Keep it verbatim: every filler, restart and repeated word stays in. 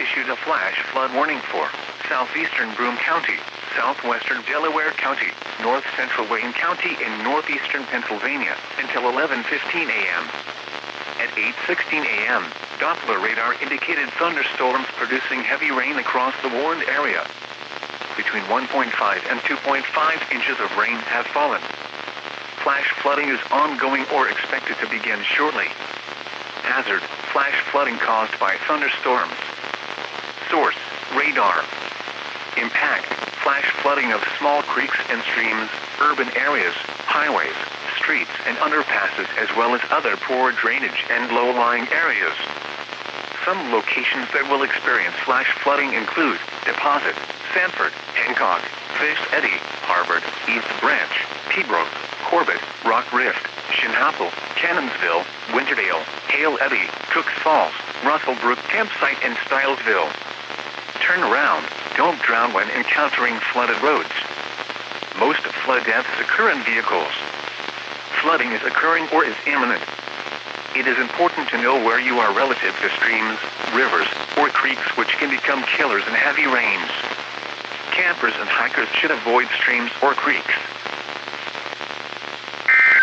issued a flash flood warning for southeastern Broome County, southwestern Delaware County, north central Wayne County, and northeastern Pennsylvania until eleven fifteen a m At eight sixteen a m, Doppler radar indicated thunderstorms producing heavy rain across the warned area. Between one point five and two point five inches of rain have fallen. Flash flooding is ongoing or expected to begin shortly. Hazard: flash flooding caused by thunderstorms. Source: radar. Impact: flash flooding of small creeks and streams, urban areas, highways, streets and underpasses, as well as other poor drainage and low-lying areas. Some locations that will experience flash flooding include Deposit, Sanford, Hancock, Fish Eddy, Harvard, East Branch, Pembroke, Corbett, Rock Rift, Shinhopple, Cannonsville, Winterdale, Hale Eddy, Cooks Falls, Russellbrook Campsite, and Stylesville. Turn around. Don't drown when encountering flooded roads. Most flood deaths occur in vehicles. Flooding is occurring or is imminent. It is important to know where you are relative to streams, rivers, or creeks, which can become killers in heavy rains. Campers and hikers should avoid streams or creeks.